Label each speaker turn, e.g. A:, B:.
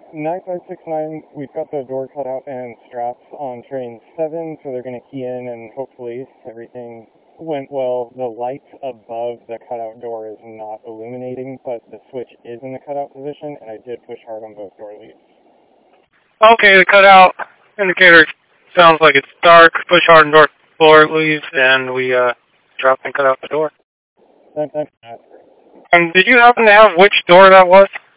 A: 9569, we've got the door cut out and straps on train 7, so they're going to key in and hopefully everything went well. The light above the cutout door is not illuminating, but the switch is in the cutout position, and I did push hard on both door leads.
B: Okay, the cutout indicator sounds like it's dark. Push hard on door floor leads, and we drop and cut out the door.
A: That's
B: And did you happen to have which door that was?